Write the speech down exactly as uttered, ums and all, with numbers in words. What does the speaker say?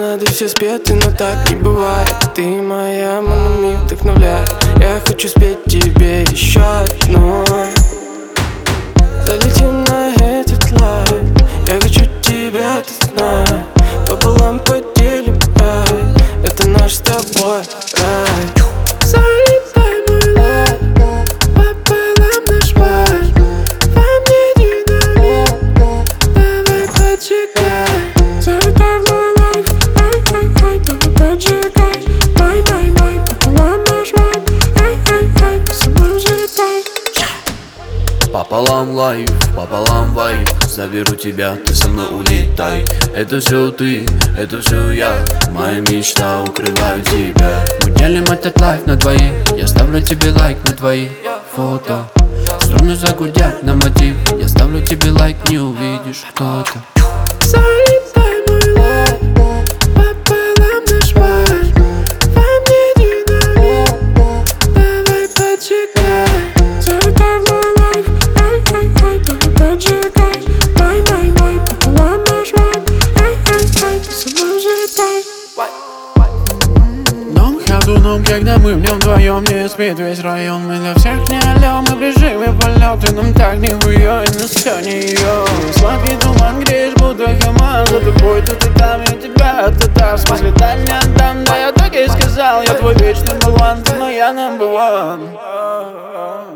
серенады все спеты, но так не бывает. Ты моя, мама, вдохновляет. Я хочу спеть тебе еще одну. Залетим на этот лайв. Я хочу тебя, ты знаешь. Пополам поделим рай. Это наш с тобой рай. Залетай, мой лайв. Пополам наш вайб. Вам не динамит. Давай поджигай. Залетай в мой лайф. Ай, ай, ай, давай поджигай. Май, май, май, пополам наш вайб. Ай, ай, ай, ты со мной залетай. Пополам лайф, пополам вайб. Заберу тебя, ты со мной улетай. Это все ты, это все я. Моя мечта, укрываю тебя. Мы делим этот лайф на двоих. Я ставлю тебе лайк на твои фото. Струны загудят на мотив. Я ставлю тебе лайк, не увидишь кто-то. Залетай, мой лайф. Пополам наш вайб. Вам не динамит. Давай поджигай. Залетай в мой лайф. Ай, ай, ай, давай поджигай. Май, май, май, пополам наш вайб. Ай, ай, ай, ты со мной залетай. Дом ходуном, когда мы в нем вдвоем. Не спит весь район, мы для всех не алё. Мы в режиме полета, нам так не хуё. И нас всё не её. Сладкий туман греешь, будто хамам. За тобой тут и там, и у тебя это так. Смысл летать не отдам, да я так и сказал. Я твой вечный баланс, но я number one.